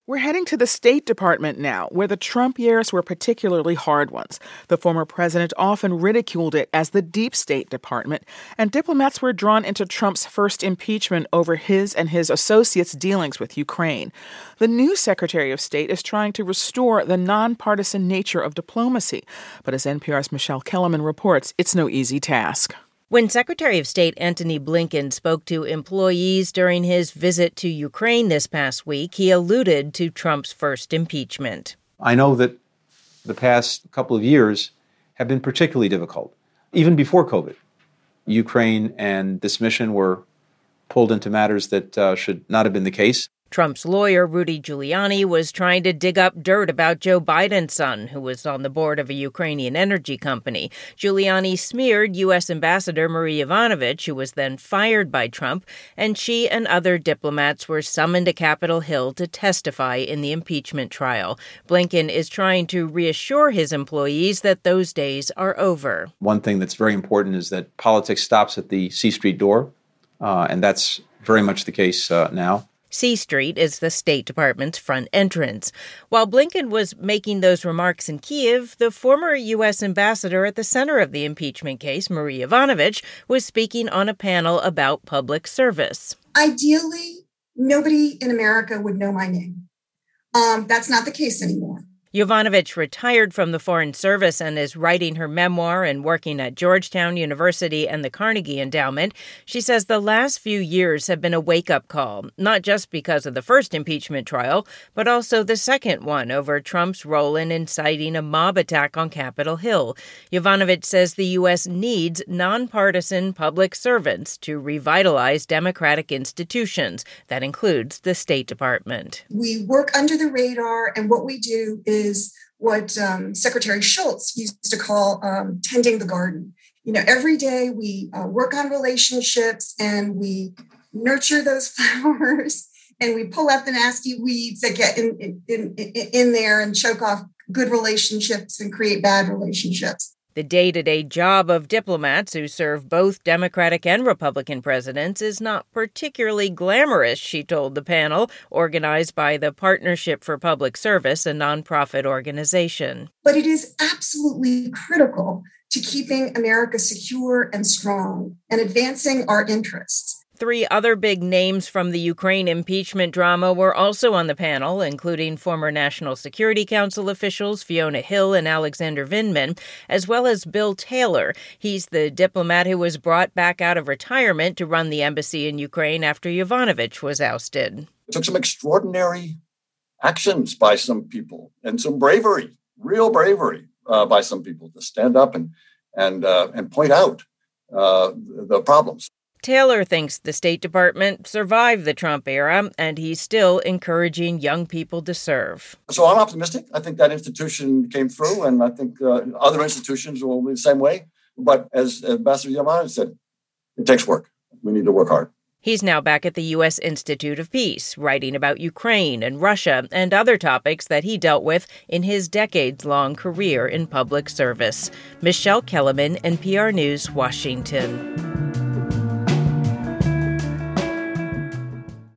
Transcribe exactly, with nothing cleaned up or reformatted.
We're heading to the State Department now, where the Trump years were particularly hard ones. The former president often ridiculed it as the deep State Department, and diplomats were drawn into Trump's first impeachment over his and his associates' dealings with Ukraine. The new Secretary of State is trying to restore the nonpartisan nature of diplomacy. But as N P R's Michelle Kellerman reports, it's no easy task. When Secretary of State Antony Blinken spoke to employees during his visit to Ukraine this past week, he alluded to Trump's first impeachment. I know that the past couple of years have been particularly difficult, even before COVID. Ukraine and this mission were pulled into matters that uh, should not have been the case. Trump's lawyer, Rudy Giuliani, was trying to dig up dirt about Joe Biden's son, who was on the board of a Ukrainian energy company. Giuliani smeared U S. Ambassador Marie Yovanovitch, who was then fired by Trump, and she and other diplomats were summoned to Capitol Hill to testify in the impeachment trial. Blinken is trying to reassure his employees that those days are over. One thing that's very important is that politics stops at the C Street door, uh, and that's very much the case uh, now. C Street is the State Department's front entrance. While Blinken was making those remarks in Kyiv, the former U S ambassador at the center of the impeachment case, Marie Yovanovitch, was speaking on a panel about public service. Ideally, nobody in America would know my name. Um, that's not the case anymore. Yovanovitch retired from the Foreign Service and is writing her memoir and working at Georgetown University and the Carnegie Endowment. She says the last few years have been a wake-up call, not just because of the first impeachment trial, but also the second one over Trump's role in inciting a mob attack on Capitol Hill. Yovanovitch says the U S needs nonpartisan public servants to revitalize democratic institutions. That includes the State Department. We work under the radar, and what we do is is what um, Secretary Shultz used to call um, tending the garden. You know, every day we uh, work on relationships and we nurture those flowers and we pull out the nasty weeds that get in, in, in, in there and choke off good relationships and create bad relationships. The day-to-day job of diplomats who serve both Democratic and Republican presidents is not particularly glamorous, she told the panel, organized by the Partnership for Public Service, a nonprofit organization. But it is absolutely critical to keeping America secure and strong and advancing our interests. Three other big names from the Ukraine impeachment drama were also on the panel, including former National Security Council officials Fiona Hill and Alexander Vindman, as well as Bill Taylor. He's the diplomat who was brought back out of retirement to run the embassy in Ukraine after Yovanovitch was ousted. It took some extraordinary actions by some people and some bravery, real bravery uh, by some people to stand up and and uh, and point out uh, the problems. Taylor thinks the State Department survived the Trump era, and he's still encouraging young people to serve. So I'm optimistic. I think that institution came through, and I think uh, other institutions will be the same way. But as Ambassador Yovanovitch said, it takes work. We need to work hard. He's now back at the U S. Institute of Peace, writing about Ukraine and Russia and other topics that he dealt with in his decades-long career in public service. Michelle Kellerman, N P R News, Washington.